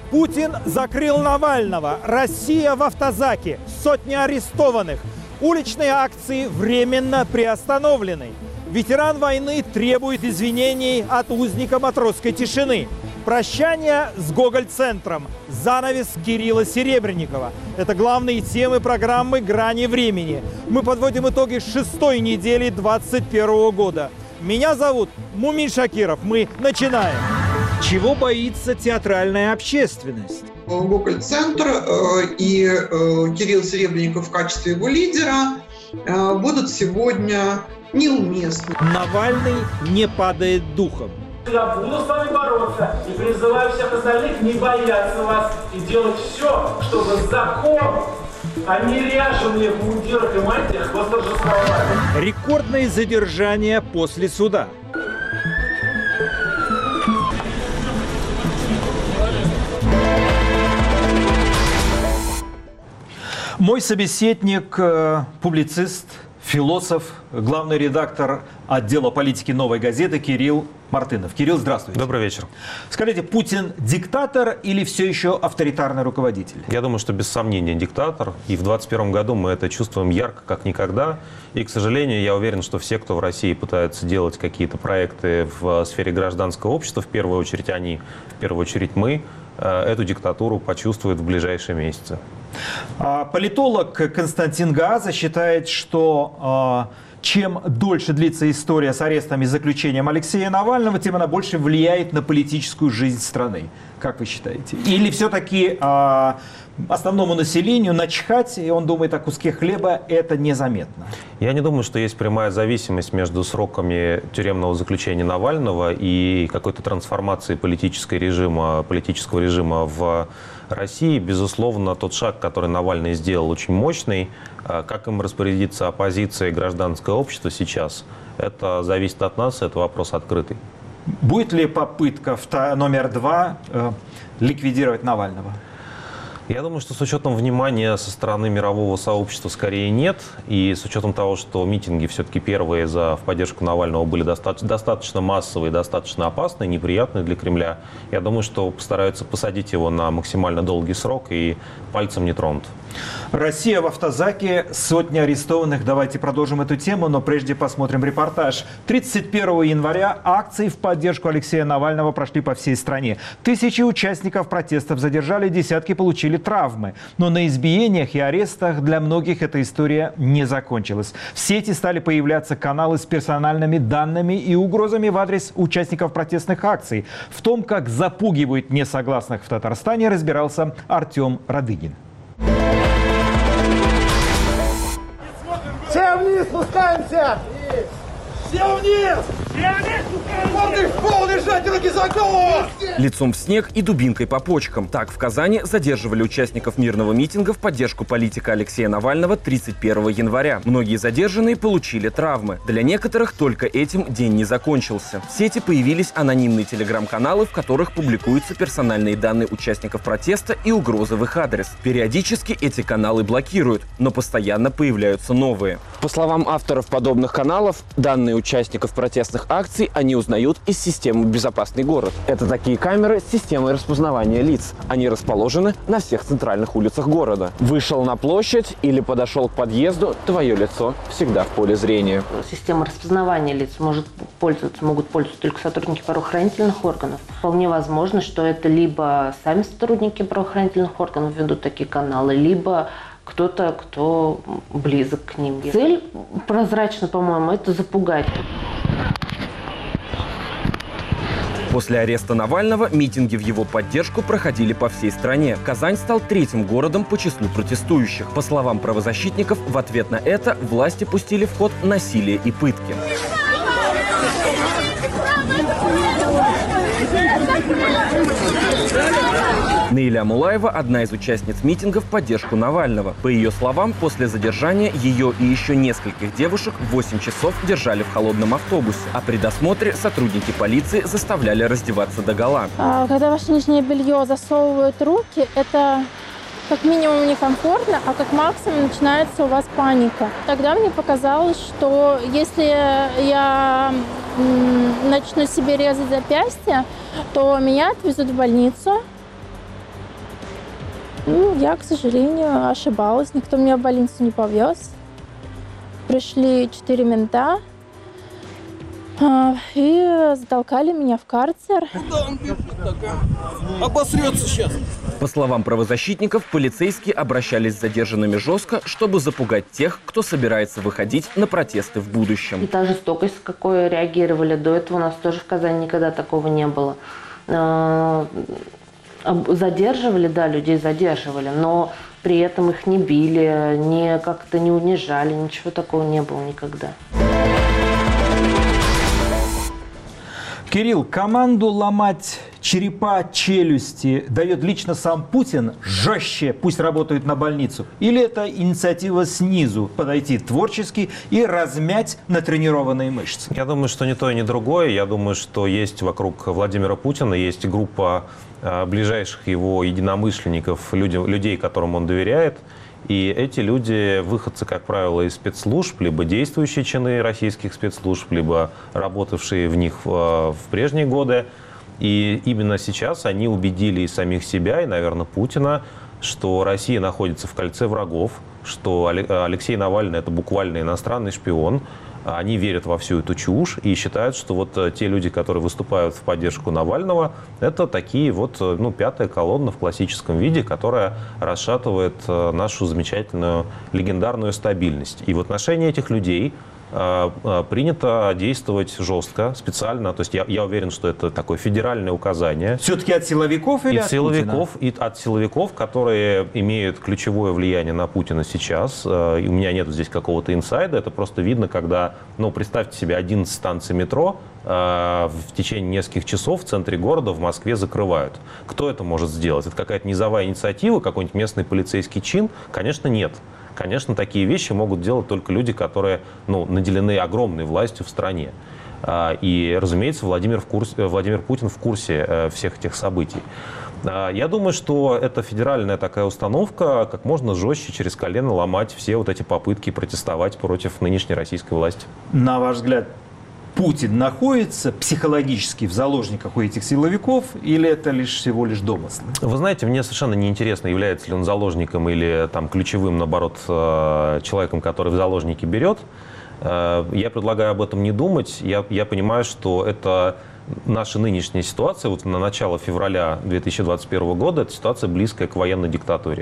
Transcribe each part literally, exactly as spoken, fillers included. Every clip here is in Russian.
Путин закрыл Навального. Россия в автозаке. Сотни арестованных. Уличные акции временно приостановлены. Ветеран войны требует извинений от узника матросской тишины. Прощание с Гоголь-центром. Занавес Кирилла Серебренникова. Это главные темы программы «Грани времени». Мы подводим итоги шестой недели двадцать первого года. Меня зовут Мумин Шакиров. Мы начинаем. Чего боится театральная общественность? Гоголь-центр э, и э, Кирилл Серебренников в качестве его лидера э, будут сегодня неуместны. Навальный не падает духом. Я буду с вами бороться и призываю всех остальных не бояться вас и делать все, чтобы закон, а не ряженые в мундирах и мантиях восторжествовали. Рекордные задержания после суда. Мой собеседник, э, публицист, философ, главный редактор отдела политики «Новой газеты» Кирилл Мартынов. Кирилл, здравствуйте. Добрый вечер. Скажите, Путин диктатор или все еще авторитарный руководитель? Я думаю, что без сомнения диктатор. И в двадцать первом году мы это чувствуем ярко, как никогда. И, к сожалению, я уверен, что все, кто в России пытаются делать какие-то проекты в сфере гражданского общества, в первую очередь они, в первую очередь мы, эту диктатуру почувствуют в ближайшие месяцы. Политолог Константин Гааза считает, что чем дольше длится история с арестом и заключением Алексея Навального, тем она больше влияет на политическую жизнь страны. Как вы считаете? Или все-таки а, основному населению начхать, и он думает о куске хлеба, это незаметно? Я не думаю, что есть прямая зависимость между сроками тюремного заключения Навального и какой-то трансформацией политического режима, политического режима в России. Безусловно, тот шаг, который Навальный сделал, очень мощный. Как им распорядиться оппозиция и гражданское общество сейчас, это зависит от нас, это вопрос открытый. Будет ли попытка номер два э, ликвидировать Навального? Я думаю, что с учетом внимания со стороны мирового сообщества скорее нет. И с учетом того, что митинги все-таки первые за, в поддержку Навального были достаточно, достаточно массовые, достаточно опасные, неприятные для Кремля, я думаю, что постараются посадить его на максимально долгий срок и пальцем не тронут. Россия в автозаке, сотни арестованных. Давайте продолжим эту тему, но прежде посмотрим репортаж. тридцать первого января акции в поддержку Алексея Навального прошли по всей стране. Тысячи участников протестов задержали, десятки получили травмы. Но на избиениях и арестах для многих эта история не закончилась. В сети стали появляться каналы с персональными данными и угрозами в адрес участников протестных акций. В том, как запугивают несогласных в Татарстане, разбирался Артем Радыгин. Все вниз спускаемся! Все вниз! Все вниз спускаемся! В пол лежать, руки за голову! Лицом в снег и дубинкой по почкам. Так в Казани задерживали участников мирного митинга в поддержку политика Алексея Навального тридцать первого января. Многие задержанные получили травмы. Для некоторых только этим день не закончился. В сети появились анонимные телеграм-каналы, в которых публикуются персональные данные участников протеста и угрозы в их адрес. Периодически эти каналы блокируют, но постоянно появляются новые. По словам авторов подобных каналов, данные участников протестных акций они узнают из системы «Безопасный город». Это такие камеры с системой распознавания лиц. Они расположены на всех центральных улицах города. Вышел на площадь или подошел к подъезду, твое лицо всегда в поле зрения. Система распознавания лиц может пользоваться, могут пользоваться только сотрудники правоохранительных органов. Вполне возможно, что это либо сами сотрудники правоохранительных органов ведут такие каналы, либо кто-то, кто близок к ним. Цель прозрачна, по-моему, это запугать. После ареста Навального митинги в его поддержку проходили по всей стране. Казань стал третьим городом по числу протестующих. По словам правозащитников, в ответ на это власти пустили в ход насилие и пытки. Наиля Мулаева – одна из участниц митинга в поддержку Навального. По ее словам, после задержания ее и еще нескольких девушек восемь часов держали в холодном автобусе, а при досмотре сотрудники полиции заставляли раздеваться догола. Когда ваше нижнее белье засовывают руки, это как минимум некомфортно, а как максимум начинается у вас паника. Тогда мне показалось, что если я начну себе резать запястье, то меня отвезут в больницу. Ну, я, к сожалению, ошибалась. Никто меня в больницу не повез. Пришли четыре мента и затолкали меня в карцер. Куда он бежит так, а? Обосрется сейчас. По словам правозащитников, полицейские обращались с задержанными жестко, чтобы запугать тех, кто собирается выходить на протесты в будущем. И та жестокость, с какой реагировали до этого, у нас тоже в Казани никогда такого не было. Задерживали, да, людей задерживали, но при этом их не били, не как-то не унижали, ничего такого не было никогда. Кирилл, команду ломать черепа, челюсти дает лично сам Путин жестче, пусть работают на больницу? Или это инициатива снизу подойти творчески и размять натренированные мышцы? Я думаю, что ни то и ни другое. Я думаю, что есть вокруг Владимира Путина, есть группа э, ближайших его единомышленников, люди, людей, которым он доверяет. И эти люди, выходцы, как правило, из спецслужб, либо действующие чины российских спецслужб, либо работавшие в них в прежние годы. И именно сейчас они убедили и самих себя, и, наверное, Путина, что Россия находится в кольце врагов, что Алексей Навальный – это буквально иностранный шпион. Они верят во всю эту чушь и считают, что вот те люди, которые выступают в поддержку Навального, это такие вот, ну, пятая колонна в классическом виде, которая расшатывает нашу замечательную легендарную стабильность. И в отношении этих людей принято действовать жестко, специально. То есть я, я уверен, что это такое федеральное указание. Все-таки от силовиков или и от силовиков, Путина? И от силовиков, которые имеют ключевое влияние на Путина сейчас. И у меня нет здесь какого-то инсайда. Это просто видно, когда, ну, представьте себе, одиннадцать станций метро в течение нескольких часов в центре города в Москве закрывают. Кто это может сделать? Это какая-то низовая инициатива, какой-нибудь местный полицейский чин? Конечно, нет. Конечно, такие вещи могут делать только люди, которые, ну, наделены огромной властью в стране. И, разумеется, Владимир, в курсе, Владимир Путин в курсе всех этих событий. Я думаю, что это федеральная такая установка, как можно жестче через колено ломать все вот эти попытки протестовать против нынешней российской власти. На ваш взгляд, Путин находится психологически в заложниках у этих силовиков, или это лишь всего лишь домыслы? Вы знаете, мне совершенно неинтересно, является ли он заложником или там ключевым, наоборот, человеком, который в заложники берет. Я предлагаю об этом не думать. Я, я понимаю, что это наша нынешняя ситуация, вот на начало февраля две тысячи двадцать первого года, это ситуация близкая к военной диктатуре.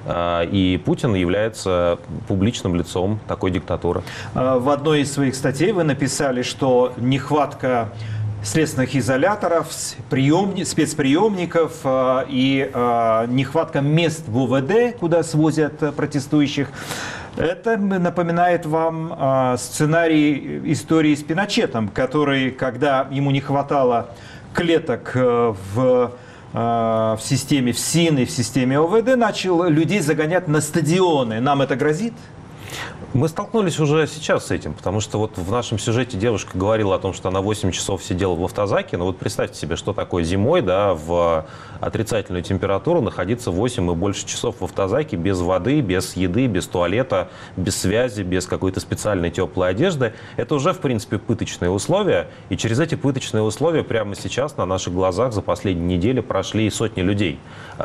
И Путин является публичным лицом такой диктатуры. В одной из своих статей вы написали, что нехватка следственных изоляторов, приемни, спецприемников э, и э, нехватка мест в ОВД, куда свозят протестующих, это напоминает вам э, сценарий истории с Пиночетом, который, когда ему не хватало клеток э, в, э, в системе ФСИН и в системе ОВД, начал людей загонять на стадионы. Нам это грозит? Мы столкнулись уже сейчас с этим, потому что вот в нашем сюжете девушка говорила о том, что она восемь часов сидела в автозаке. Но вот представьте себе, что такое зимой, да, в отрицательную температуру находиться восемь и больше часов в автозаке без воды, без еды, без туалета, без связи, без какой-то специальной теплой одежды. Это уже, в принципе, пыточные условия. И через эти пыточные условия прямо сейчас на наших глазах за последние недели прошли сотни людей.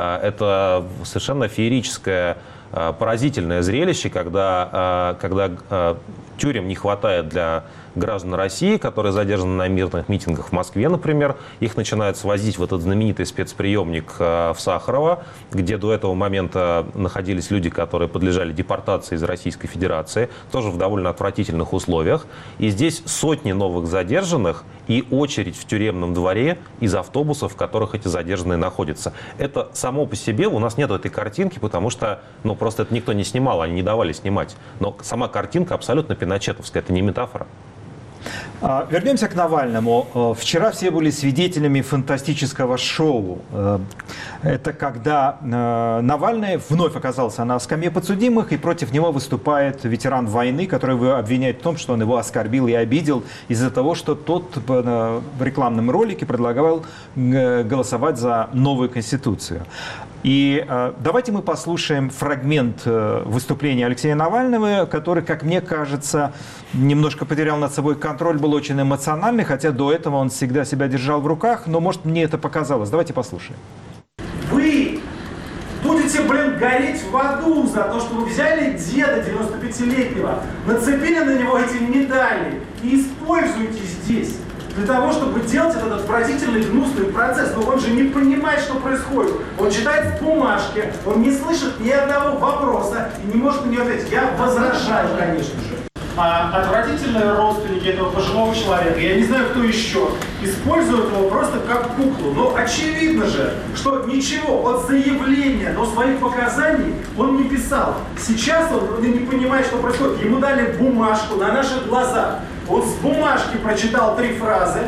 Это совершенно феерическое, поразительное зрелище, когда, когда тюрем не хватает для граждан России, которые задержаны на мирных митингах в Москве, например. Их начинают свозить в этот знаменитый спецприемник в Сахарово, где до этого момента находились люди, которые подлежали депортации из Российской Федерации, тоже в довольно отвратительных условиях. И здесь сотни новых задержанных и очередь в тюремном дворе из автобусов, в которых эти задержанные находятся. Это само по себе, у нас нет этой картинки, потому что, ну, просто это никто не снимал, они не давали снимать. Но сама картинка абсолютно пиночетовская, это не метафора. Вернемся к Навальному. Вчера все были свидетелями фантастического шоу. Это когда Навальный вновь оказался на скамье подсудимых, и против него выступает ветеран войны, который его обвиняет в том, что он его оскорбил и обидел из-за того, что тот в рекламном ролике предлагал голосовать за новую Конституцию. И э, давайте мы послушаем фрагмент э, выступления Алексея Навального, который, как мне кажется, немножко потерял над собой контроль, был очень эмоциональный, хотя до этого он всегда себя держал в руках, но, может, мне это показалось. Давайте послушаем. Вы будете будете, блин, гореть в аду за то, что вы взяли деда девяностопятилетнего, нацепили на него эти медали и используете здесь для того, чтобы делать этот отвратительный, гнусный процесс. Но он же не понимает, что происходит. Он читает в бумажке, он не слышит ни одного вопроса и не может на него ответить. Я возражаю, конечно же. А отвратительные родственники этого пожилого человека, я не знаю, кто еще, используют его просто как куклу. Но очевидно же, что ничего от заявления до своих показаний он не писал. Сейчас он не понимает, что происходит. Ему дали бумажку на наших глазах. Он с бумажки прочитал три фразы.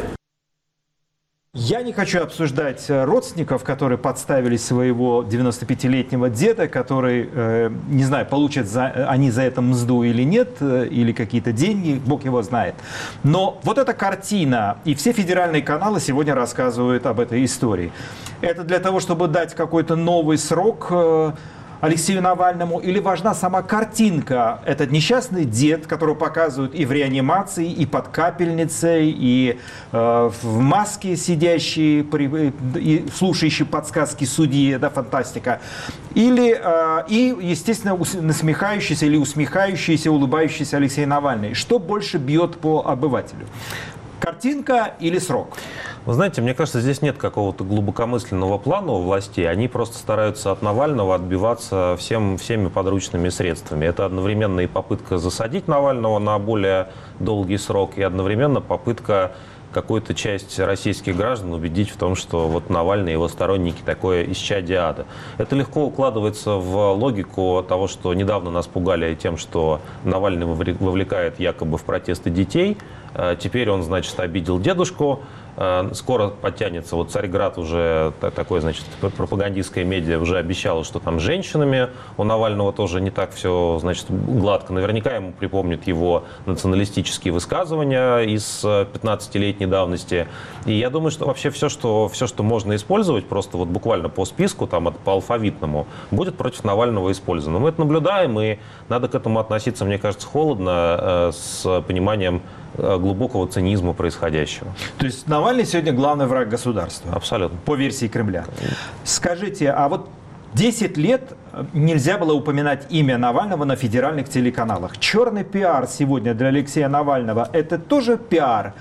Я не хочу обсуждать родственников, которые подставили своего девяностопятилетнего деда, который, э, не знаю, получат за, они за это мзду или нет, э, или какие-то деньги, бог его знает. Но вот эта картина, и все федеральные каналы сегодня рассказывают об этой истории. Это для того, чтобы дать какой-то новый срок э, Алексею Навальному, или важна сама картинка? Этот несчастный дед, которого показывают и в реанимации, и под капельницей, и э, в маске сидящий, при, и слушающий подсказки судьи, да, фантастика. Или, э, и, естественно, насмехающийся или усмехающийся, улыбающийся Алексей Навальный. Что больше бьет по обывателю? Картинка или срок? Вы знаете, мне кажется, здесь нет какого-то глубокомысленного плана у властей. Они просто стараются от Навального отбиваться всем, всеми подручными средствами. Это одновременно и попытка засадить Навального на более долгий срок, и одновременно попытка какую-то часть российских граждан убедить в том, что вот Навальный и его сторонники такое исчадие ада. Это легко укладывается в логику того, что недавно нас пугали тем, что Навальный вовлекает якобы в протесты детей. Теперь он, значит, обидел дедушку. Скоро подтянется, вот Царьград уже, такое, значит, пропагандистское медиа уже обещало, что там с женщинами у Навального тоже не так все, значит, гладко. Наверняка ему припомнят его националистические высказывания из пятнадцатилетней давности. И я думаю, что вообще все, что, все, что можно использовать, просто вот буквально по списку, там, по алфавитному, будет против Навального использовано. Мы это наблюдаем, и надо к этому относиться, мне кажется, холодно, с пониманием глубокого цинизма происходящего. То есть Навальный сегодня главный враг государства? Абсолютно. По версии Кремля. Скажите, а вот десять лет нельзя было упоминать имя Навального на федеральных телеканалах. Черный пиар сегодня для Алексея Навального – это тоже пиар,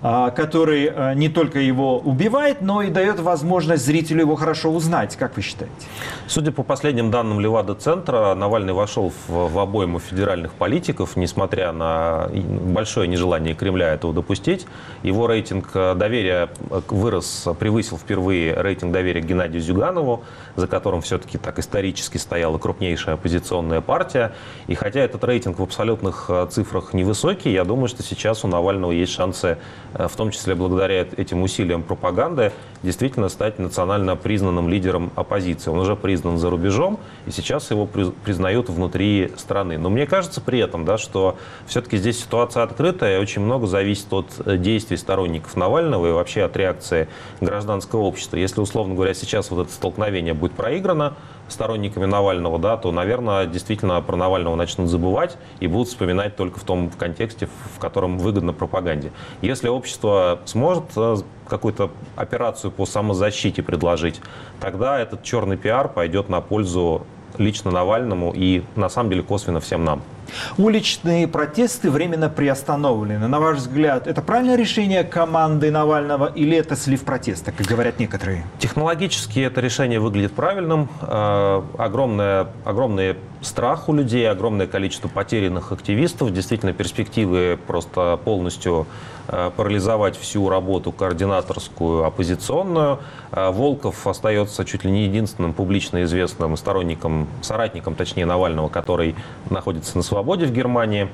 который не только его убивает, но и дает возможность зрителю его хорошо узнать. Как вы считаете? Судя по последним данным Левада-центра, Навальный вошел в, в обойму федеральных политиков, несмотря на большое нежелание Кремля этого допустить. Его рейтинг доверия вырос, превысил впервые рейтинг доверия к Геннадию Зюганову, за которым все-таки так исторически стояла крупнейшая оппозиционная партия. И хотя этот рейтинг в абсолютных цифрах невысокий, я думаю, что сейчас у Навального есть шансы, в том числе благодаря этим усилиям пропаганды, действительно стать национально признанным лидером оппозиции. Он уже признан за рубежом, и сейчас его признают внутри страны. Но мне кажется при этом, да, что все-таки здесь ситуация открытая, и очень много зависит от действий сторонников Навального и вообще от реакции гражданского общества. Если, условно говоря, сейчас вот это столкновение будет проиграно сторонниками Навального, да, то, наверное, действительно про Навального начнут забывать и будут вспоминать только в том контексте, в котором выгодно пропаганде. Если общество сможет какую-то операцию по самозащите предложить, тогда этот черный пиар пойдет на пользу лично Навальному и, на самом деле, косвенно всем нам. Уличные протесты временно приостановлены. На ваш взгляд, это правильное решение команды Навального или это слив протеста, как говорят некоторые? Технологически это решение выглядит правильным. Огромное, огромный страх у людей, огромное количество потерянных активистов. Действительно, перспективы просто полностью парализовать всю работу координаторскую, оппозиционную. Волков остается чуть ли не единственным публично известным сторонником, соратником, точнее, Навального, который находится на свободе в Германии.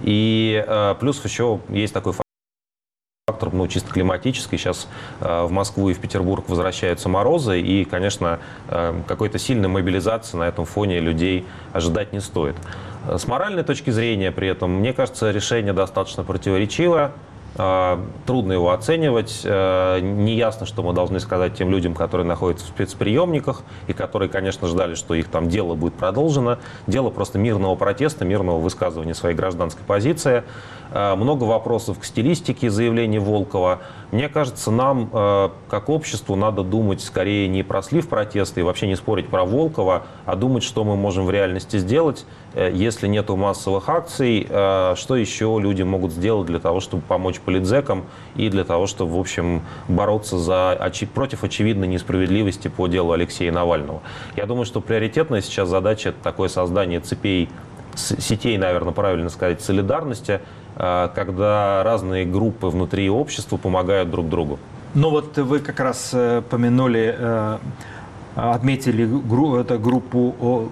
И э, плюс еще есть такой фактор, ну, чисто климатический. Сейчас э, в Москву и в Петербург возвращаются морозы, и, конечно, э, какой-то сильной мобилизации на этом фоне людей ожидать не стоит. С моральной точки зрения при этом, мне кажется, решение достаточно противоречивое. Трудно его оценивать. Неясно, что мы должны сказать тем людям, которые находятся в спецприемниках и которые, конечно, ждали, что их там дело будет продолжено. Дело просто мирного протеста, мирного высказывания своей гражданской позиции. Много вопросов к стилистике заявлений Волкова. Мне кажется, нам, как обществу, надо думать скорее не про слив протеста и вообще не спорить про Волкова, а думать, что мы можем в реальности сделать, если нету массовых акций, что еще люди могут сделать для того, чтобы помочь политзекам и для того, чтобы, в общем, бороться за, против очевидной несправедливости по делу Алексея Навального. Я думаю, что приоритетная сейчас задача – это такое создание цепей, сетей, наверное, правильно сказать, солидарности, когда разные группы внутри общества помогают друг другу. Ну вот вы как раз помянули, отметили эту группу,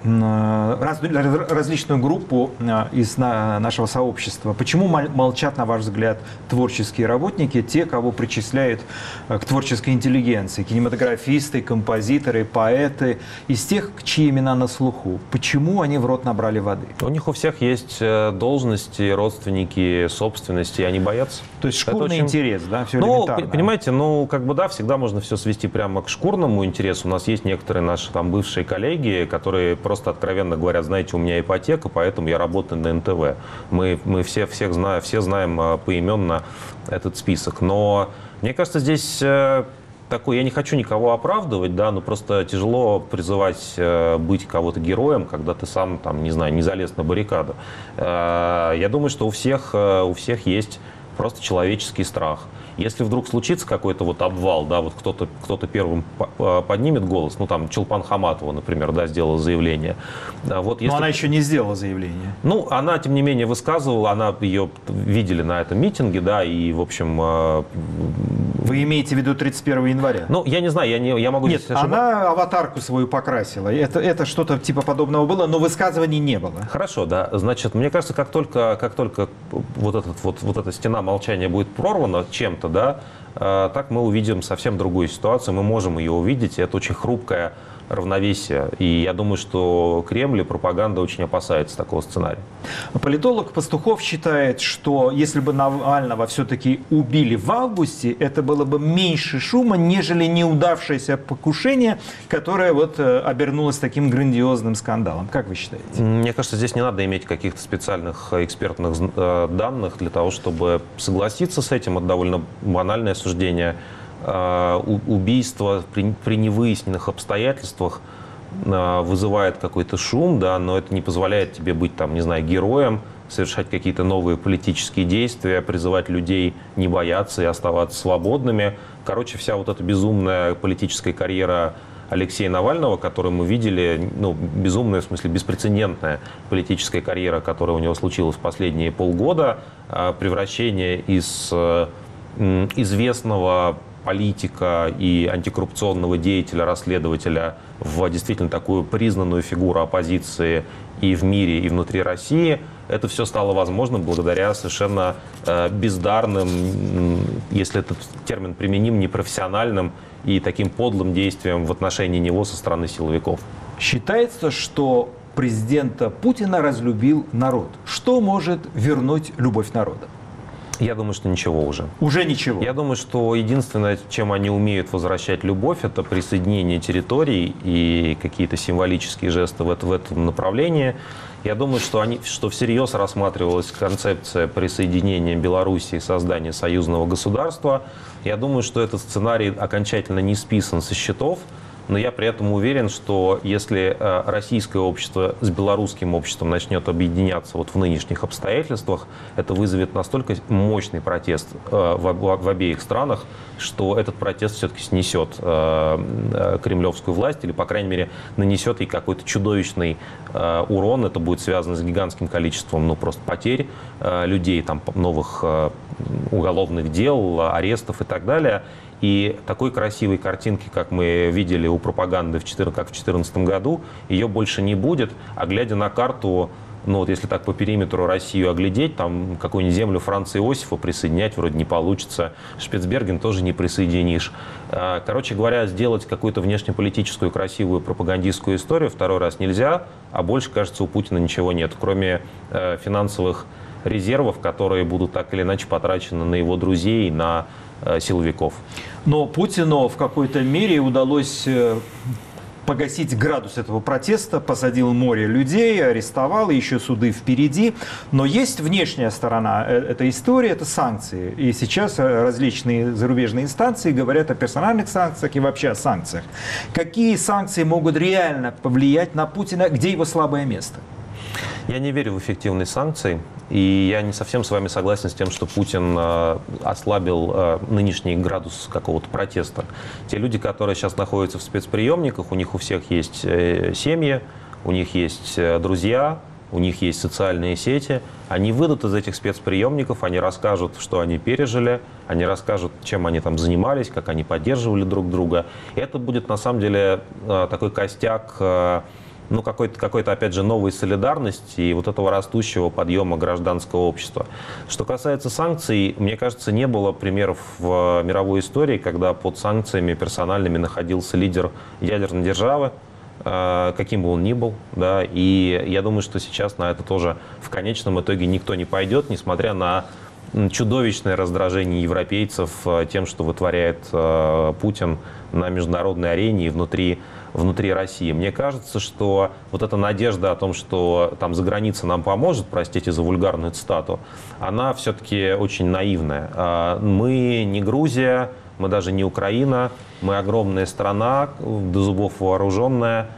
различную группу из нашего сообщества. Почему молчат, на ваш взгляд, творческие работники, те, кого причисляют к творческой интеллигенции, кинематографисты, композиторы, поэты, из тех, чьи имена на слуху? Почему они в рот набрали воды? У них у всех есть должности, родственники, собственности, и они боятся. То есть шкурный очень... интерес, да, все ну, элементарно. Понимаете, ну, как бы, да, всегда можно все свести прямо к шкурному интересу. У нас есть некоторые наши там бывшие коллеги, которые просто откровенно говорят: знаете, у меня ипотека, поэтому я работаю на эн тэ вэ. Мы, мы все, всех знаем, все знаем поименно этот список. Но мне кажется, здесь такой, я не хочу никого оправдывать, да, но просто тяжело призывать быть кого-то героем, когда ты сам, там, не знаю, не залез на баррикаду. Я думаю, что у всех, у всех есть просто человеческий страх. Если вдруг случится какой-то вот обвал, да, вот кто-то кто-то первым поднимет голос, ну там Чулпан Хаматова, например, да, сделала заявление. Вот, если... Но она еще не сделала заявление. Ну, она, тем не менее, высказывала, она ее видели на этом митинге, да, и, в общем... Вы имеете в виду тридцать первого января? Ну, я не знаю, я, не, я могу... Нет, она аватарку свою покрасила, это, это что-то типа подобного было, но высказываний не было. Хорошо, да, значит, мне кажется, как только, как только вот, этот, вот, вот эта стена молчания будет прорвана чем-то, да, так мы увидим совсем другую ситуацию, мы можем ее увидеть, и это очень хрупкое равновесие. И я думаю, что Кремль и пропаганда очень опасается такого сценария. Политолог Пастухов считает, что если бы Навального все-таки убили в августе, это было бы меньше шума, нежели неудавшееся покушение, которое вот обернулось таким грандиозным скандалом. Как вы считаете? Мне кажется, здесь не надо иметь каких-то специальных экспертных данных для того, чтобы согласиться с этим. Это довольно банальное суждение. Убийство при, при невыясненных обстоятельствах вызывает какой-то шум, да, но это не позволяет тебе быть, там, не знаю, героем, совершать какие-то новые политические действия, призывать людей не бояться и оставаться свободными. Короче, вся вот эта безумная политическая карьера Алексея Навального, которую мы видели, ну, безумная, в смысле, беспрецедентная политическая карьера, которая у него случилась в последние полгода, превращение из известного политика и антикоррупционного деятеля, расследователя в действительно такую признанную фигуру оппозиции и в мире, и внутри России. Это все стало возможным благодаря совершенно э, бездарным, если этот термин применим, непрофессиональным и таким подлым действиям в отношении него со стороны силовиков. Считается, что президента Путина разлюбил народ. Что может вернуть любовь народа? Я думаю, что ничего уже. Уже ничего? Я думаю, что единственное, чем они умеют возвращать любовь, это присоединение территорий и какие-то символические жесты в, это, в этом направлении. Я думаю, что, они, что всерьез рассматривалась концепция присоединения Белоруссии и создания союзного государства. Я думаю, что этот сценарий окончательно не списан со счетов. Но я при этом уверен, что если российское общество с белорусским обществом начнет объединяться вот в нынешних обстоятельствах, это вызовет настолько мощный протест в обеих странах, что этот протест все-таки снесет кремлевскую власть или, по крайней мере, нанесет ей какой-то чудовищный урон. Это будет связано с гигантским количеством, ну, просто потерь людей, там, новых уголовных дел, арестов и так далее. И такой красивой картинки, как мы видели у пропаганды, в четырнадцатом, как в две тысячи четырнадцатом году, ее больше не будет. А глядя на карту, ну вот если так по периметру Россию оглядеть, там какую-нибудь землю Франца Иосифа присоединять вроде не получится. Шпицберген тоже не присоединишь. Короче говоря, сделать какую-то внешнеполитическую красивую пропагандистскую историю второй раз нельзя, а больше, кажется, у Путина ничего нет, кроме финансовых резервов, которые будут так или иначе потрачены на его друзей, на э, силовиков. Но Путину в какой-то мере удалось погасить градус этого протеста, посадил море людей, арестовал, еще суды впереди. Но есть внешняя сторона этой истории, это санкции. И сейчас различные зарубежные инстанции говорят о персональных санкциях и вообще о санкциях. Какие санкции могут реально повлиять на Путина, где его слабое место? Я не верю в эффективные санкции, и я не совсем с вами согласен с тем, что Путин э, ослабил э, нынешний градус какого-то протеста. Те люди, которые сейчас находятся в спецприемниках, у них у всех есть э, семьи, у них есть э, друзья, у них есть социальные сети. Они выйдут из этих спецприемников, они расскажут, что они пережили, они расскажут, чем они там занимались, как они поддерживали друг друга. И это будет на самом деле э, такой костяк э, ну, какой-то, какой-то, опять же, новой солидарности и вот этого растущего подъема гражданского общества. Что касается санкций, мне кажется, не было примеров в мировой истории, когда под санкциями персональными находился лидер ядерной державы, каким бы он ни был, да, и я думаю, что сейчас на это тоже в конечном итоге никто не пойдет, несмотря на чудовищное раздражение европейцев тем, что вытворяет Путин на международной арене и внутри внутри России. Мне кажется, что вот эта надежда о том, что там за границей нам поможет, простите за вульгарную цитату, она все-таки очень наивная. Мы не Грузия, мы даже не Украина, мы огромная страна, до зубов вооруженная.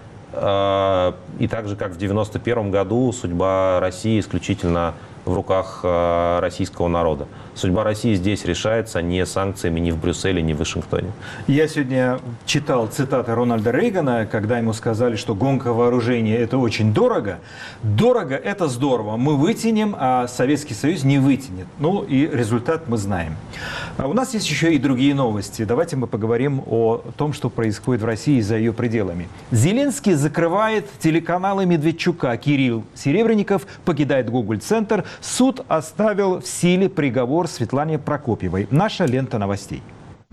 И так же, как в девяносто первом году, судьба России исключительно в руках российского народа. Судьба России здесь решается не санкциями ни в Брюсселе, ни в Вашингтоне. Я сегодня читал цитаты Рональда Рейгана, когда ему сказали, что гонка вооружений – это очень дорого. Дорого – это здорово. Мы вытянем, а Советский Союз не вытянет. Ну и результат мы знаем. А у нас есть еще и другие новости. Давайте мы поговорим о том, что происходит в России и за ее пределами. Зеленский закрывает телеканалы Медведчука. Кирилл Серебренников покидает Гоголь-центр. Суд оставил в силе приговор Светлане Прокопьевой. Наша лента новостей.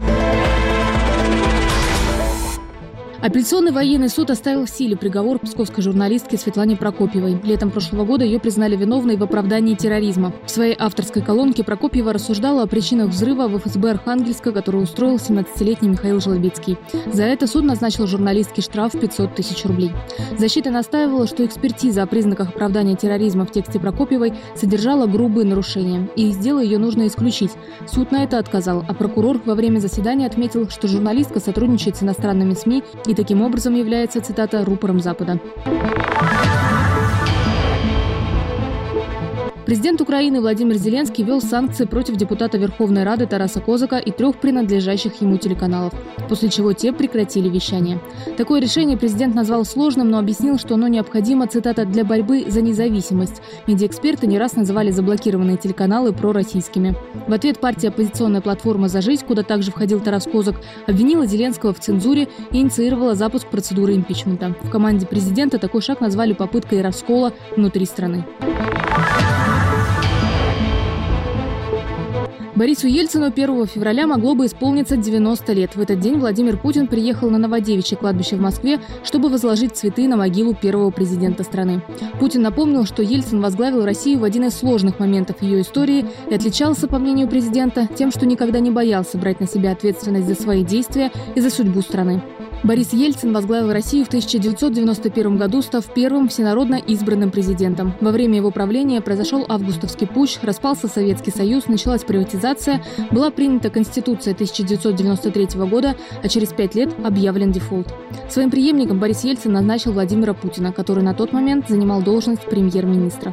Апелляционный военный суд оставил в силе приговор псковской журналистке Светлане Прокопьевой. Летом прошлого года ее признали виновной в оправдании терроризма. В своей авторской колонке Прокопьева рассуждала о причинах взрыва в эф эс бэ Архангельска, который устроил семнадцатилетний Михаил Жолобицкий. За это суд назначил журналистке штраф в пятьсот тысяч рублей. Защита настаивала, что экспертиза о признаках оправдания терроризма в тексте Прокопьевой содержала грубые нарушения, и из дела ее нужно исключить. Суд на это отказал, а прокурор во время заседания отметил, что журналистка сотрудничает с иностранными СМИ и таким образом является, цитата, рупором Запада. Президент Украины Владимир Зеленский ввел санкции против депутата Верховной Рады Тараса Козака и трех принадлежащих ему телеканалов, после чего те прекратили вещание. Такое решение президент назвал сложным, но объяснил, что оно необходимо, цитата, для борьбы за независимость. Медиаэксперты не раз называли заблокированные телеканалы пророссийскими. В ответ партия «Оппозиционная платформа за жизнь», куда также входил Тарас Козак, обвинила Зеленского в цензуре и инициировала запуск процедуры импичмента. В команде президента такой шаг назвали попыткой раскола внутри страны. Борису Ельцину первого февраля могло бы исполниться девяносто лет. В этот день Владимир Путин приехал на Новодевичье кладбище в Москве, чтобы возложить цветы на могилу первого президента страны. Путин напомнил, что Ельцин возглавил Россию в один из сложных моментов ее истории и отличался, по мнению президента, тем, что никогда не боялся брать на себя ответственность за свои действия и за судьбу страны. Борис Ельцин возглавил Россию в тысяча девятьсот девяносто первом году, став первым всенародно избранным президентом. Во время его правления произошел августовский путч, распался Советский Союз, началась приватизация, была принята Конституция тысяча девятьсот девяносто третьего года, а через пять лет объявлен дефолт. Своим преемником Борис Ельцин назначил Владимира Путина, который на тот момент занимал должность премьер-министра.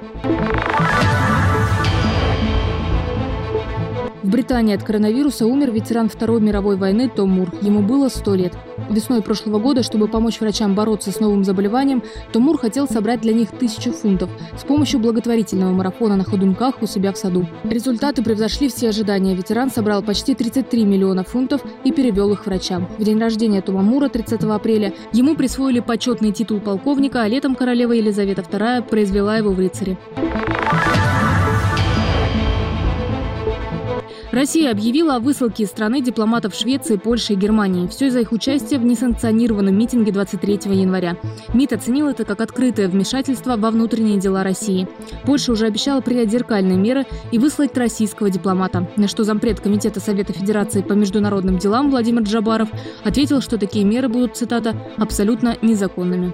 В Британии от коронавируса умер ветеран Второй мировой войны Том Мур. Ему было сто лет. Весной прошлого года, чтобы помочь врачам бороться с новым заболеванием, Том Мур хотел собрать для них тысячу фунтов с помощью благотворительного марафона на ходунках у себя в саду. Результаты превзошли все ожидания. Ветеран собрал почти тридцать три миллиона фунтов и перевел их врачам. В день рождения Тома Мура, тридцатого апреля, ему присвоили почетный титул полковника, а летом королева Елизавета вторая произвела его в рыцари. Россия объявила о высылке из страны дипломатов Швеции, Польши и Германии. Все из-за их участия в несанкционированном митинге двадцать третьего января. МИД оценил это как открытое вмешательство во внутренние дела России. Польша уже обещала принять зеркальные меры и выслать российского дипломата. На что зампред Комитета Совета Федерации по международным делам Владимир Джабаров ответил, что такие меры будут, цитата, «абсолютно незаконными».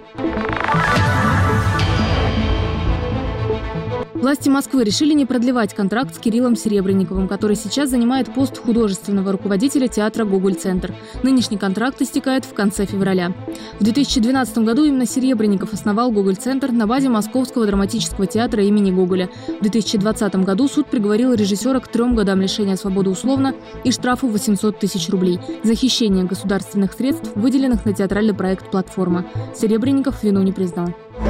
Власти Москвы решили не продлевать контракт с Кириллом Серебренниковым, который сейчас занимает пост художественного руководителя театра «Гоголь-центр». Нынешний контракт истекает в конце февраля. В две тысячи двенадцатом году именно Серебренников основал «Гоголь-центр» на базе Московского драматического театра имени Гоголя. В две тысячи двадцатом году суд приговорил режиссера к трем годам лишения свободы условно и штрафу восемьсот тысяч рублей за хищение государственных средств, выделенных на театральный проект «Платформа». Серебренников вину не признал.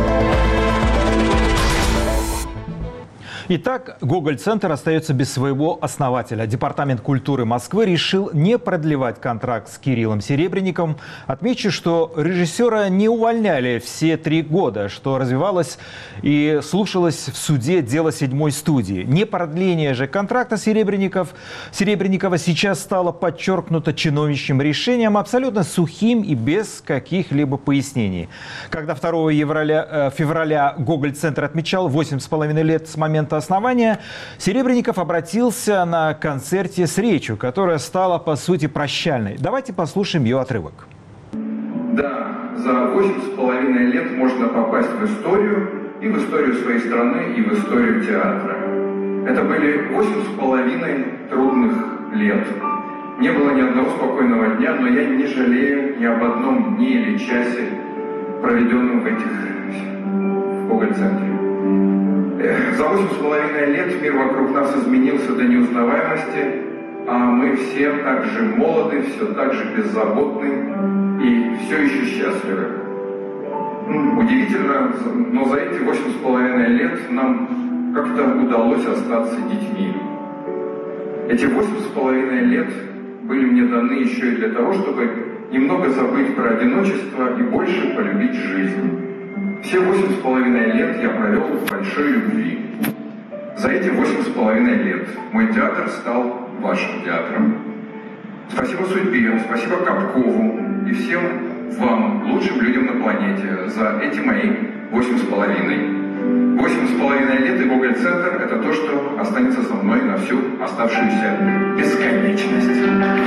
Итак, Гоголь-центр остается без своего основателя. Департамент культуры Москвы решил не продлевать контракт с Кириллом Серебренниковым. Отмечу, что режиссера не увольняли все три года, что развивалось и слушалось в суде дело седьмой студии. Непродление же контракта Серебренников, Серебренникова сейчас стало подчеркнуто чиновничьим решением, абсолютно сухим и без каких-либо пояснений. Когда второго февраля Гоголь-центр отмечал восемь с половиной лет с момента основания, Серебренников обратился на концерте с речью, которая стала, по сути, прощальной. Давайте послушаем ее отрывок. Да, за восемь с половиной лет можно попасть в историю, и в историю своей страны, и в историю театра. Это были восемь с половиной трудных лет. Не было ни одного спокойного дня, но я не жалею ни об одном дне или часе, проведенном в этих в Гоголь-центре. За восемь с половиной лет мир вокруг нас изменился до неузнаваемости, а мы все так же молоды, все так же беззаботны и все еще счастливы. Удивительно, но за эти восемь с половиной лет нам как-то удалось остаться детьми. Эти восемь с половиной лет были мне даны еще и для того, чтобы немного забыть про одиночество и больше полюбить жизнь. Все восемь с половиной лет я провел в большой любви. За эти восемь с половиной лет мой театр стал вашим театром. Спасибо судьбе, спасибо Капкову и всем вам, лучшим людям на планете, за эти мои восемь с половиной. Восемь с половиной лет и Гоголь-центр – это то, что останется со мной на всю оставшуюся бесконечность.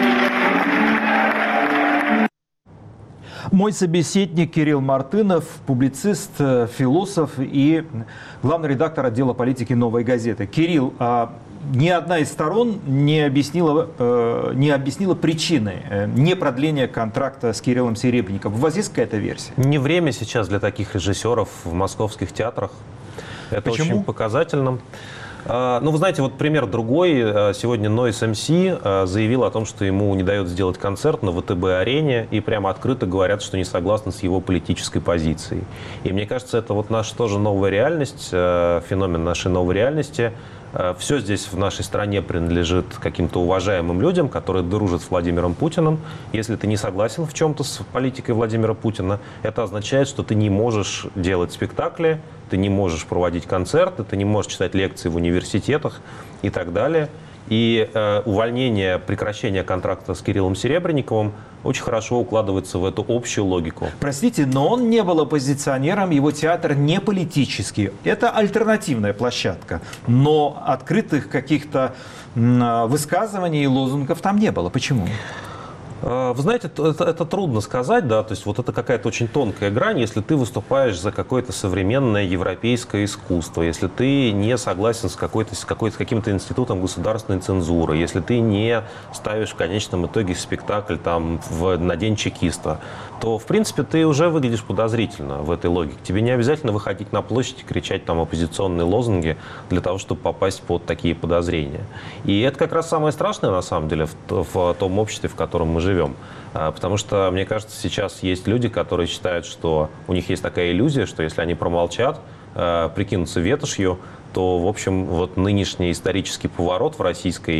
Мой собеседник Кирилл Мартынов, публицист, философ и главный редактор отдела политики «Новой газеты». Кирилл, ни одна из сторон не объяснила, не объяснила причины непродления контракта с Кириллом Серебренниковым. У вас есть какая-то версия? Не время сейчас для таких режиссеров в московских театрах. Это Почему? очень показательно. Ну, вы знаете, вот пример другой. Сегодня Noise эм си заявил о том, что ему не дают сделать концерт на вэ тэ бэ-арене, и прямо открыто говорят, что не согласны с его политической позицией. И мне кажется, это вот наша тоже новая реальность, феномен нашей новой реальности. Все здесь в нашей стране принадлежит каким-то уважаемым людям, которые дружат с Владимиром Путиным. Если ты не согласен в чем-то с политикой Владимира Путина, это означает, что ты не можешь делать спектакли, ты не можешь проводить концерты, ты не можешь читать лекции в университетах и так далее. И э, увольнение, прекращение контракта с Кириллом Серебренниковым очень хорошо укладывается в эту общую логику. Простите, но он не был оппозиционером, его театр не политический. Это альтернативная площадка. Но открытых каких-то высказываний и лозунгов там не было. Почему? Вы знаете, это, это трудно сказать, да, то есть вот это какая-то очень тонкая грань, если ты выступаешь за какое-то современное европейское искусство, если ты не согласен с, какой-то, с, какой-то, с каким-то институтом государственной цензуры, если ты не ставишь в конечном итоге спектакль там в, на День чекиста, то, в принципе, ты уже выглядишь подозрительно в этой логике. Тебе не обязательно выходить на площадь и кричать там оппозиционные лозунги для того, чтобы попасть под такие подозрения. И это как раз самое страшное, на самом деле, в, в том обществе, в котором мы живем. Потому что, мне кажется, сейчас есть люди, которые считают, что у них есть такая иллюзия, что если они промолчат, прикинутся ветошью, то, в общем, вот нынешний исторический поворот в российской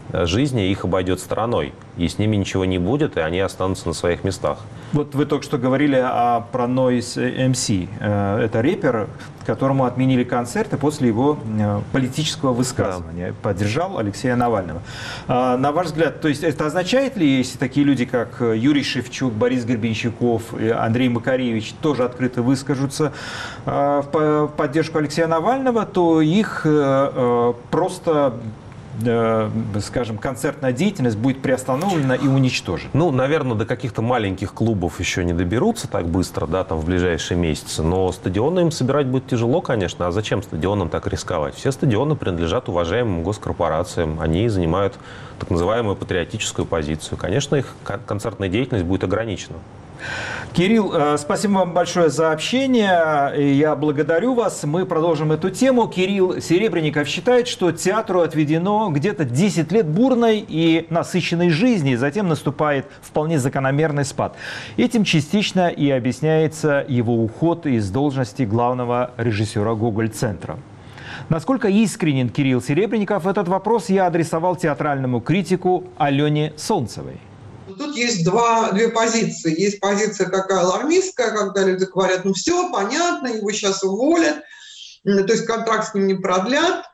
жизни их обойдет стороной. И с ними ничего не будет, и они останутся на своих местах. Вот вы только что говорили о, про Noise эм си. Это рэпер, которому отменили концерты после его политического высказывания. Да. Поддержал Алексея Навального. На ваш взгляд, то есть это означает ли, если такие люди, как Юрий Шевчук, Борис Гребенщиков, Андрей Макаревич тоже открыто выскажутся в поддержку Алексея Навального, то их просто, скажем, концертная деятельность будет приостановлена и уничтожена? Ну, наверное, до каких-то маленьких клубов еще не доберутся так быстро, да, там в ближайшие месяцы. Но стадионы им собирать будет тяжело, конечно. А зачем стадионам так рисковать? Все стадионы принадлежат уважаемым госкорпорациям. Они занимают так называемую патриотическую позицию. Конечно, их концертная деятельность будет ограничена. Кирилл, спасибо вам большое за общение. Я благодарю вас. Мы продолжим эту тему. Кирилл Серебренников считает, что театру отведено где-то десять лет бурной и насыщенной жизни. Затем наступает вполне закономерный спад. Этим частично и объясняется его уход из должности главного режиссера Гоголь-центра. Насколько искренен Кирилл Серебренников, этот вопрос я адресовал театральному критику Алене Солнцевой. Тут есть два, две позиции. Есть позиция такая алармистская, когда люди говорят, ну все, понятно, его сейчас уволят, то есть контракт с ним не продлят,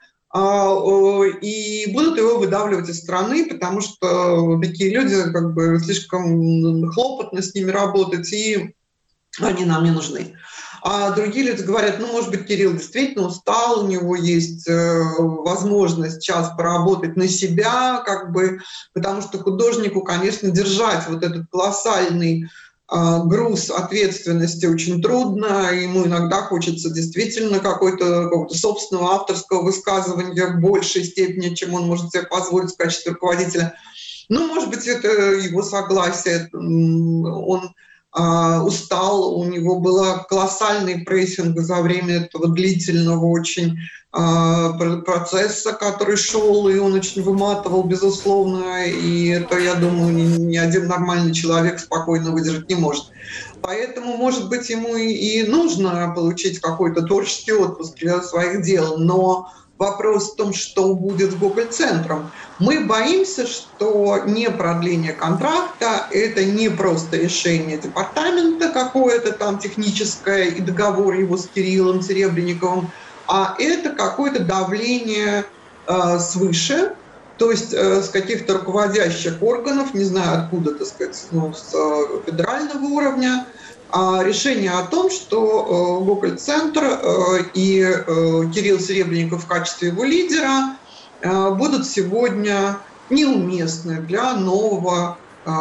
и будут его выдавливать из страны, потому что такие люди как бы слишком хлопотно с ними работать, и они нам не нужны. А другие люди говорят, ну, может быть, Кирилл действительно устал, у него есть э, возможность сейчас поработать на себя, как бы, потому что художнику, конечно, держать вот этот колоссальный э, груз ответственности очень трудно, ему иногда хочется действительно какой-то, какого-то собственного авторского высказывания в большей степени, чем он может себе позволить в качестве руководителя. Ну, может быть, это его согласие, он устал, у него был колоссальный прессинг за время этого длительного очень процесса, который шел, и он очень выматывал, безусловно, и это, я думаю, ни один нормальный человек спокойно выдержать не может. Поэтому, может быть, ему и нужно получить какой-то творческий отпуск для своих дел, но вопрос в том, что будет с Гоголь-центром. Мы боимся, что не продление контракта – это не просто решение департамента какое-то там техническое и договор его с Кириллом Серебренниковым, а это какое-то давление э, свыше, то есть э, с каких-то руководящих органов, не знаю откуда, так сказать, ну, с э, федерального уровня, решение о том, что Гоголь-центр и Кирилл Серебренников в качестве его лидера будут сегодня неуместны для нового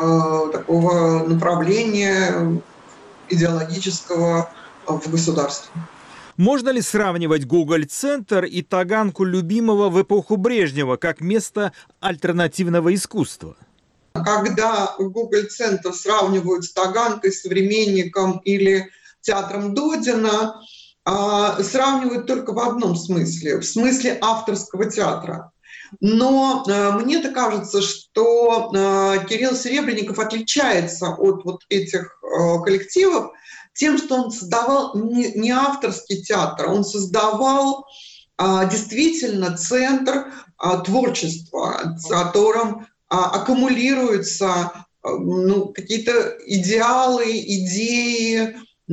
такого направления идеологического в государстве. Можно ли сравнивать Гоголь-центр и Таганку любимого в эпоху Брежнева как место альтернативного искусства? Когда Гоголь-центр сравнивают с Таганкой, Современником или театром Додина, сравнивают только в одном смысле, в смысле авторского театра. Но мне-то кажется, что Кирилл Серебренников отличается от вот этих коллективов тем, что он создавал не авторский театр, он создавал действительно центр творчества, в котором аккумулируются ну, какие-то идеалы, идеи,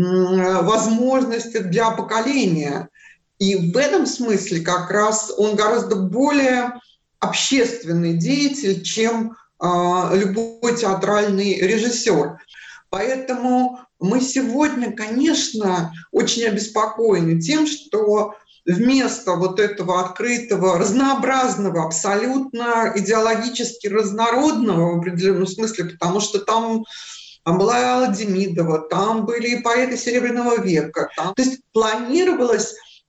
возможности для поколения. И в этом смысле как раз он гораздо более общественный деятель, чем э, любой театральный режиссер. Поэтому мы сегодня, конечно, очень обеспокоены тем, что вместо вот этого открытого, разнообразного, абсолютно идеологически разнородного в определенном смысле, потому что там, там была Алла Демидова, там были поэты Серебряного века. Там, то есть планировалось,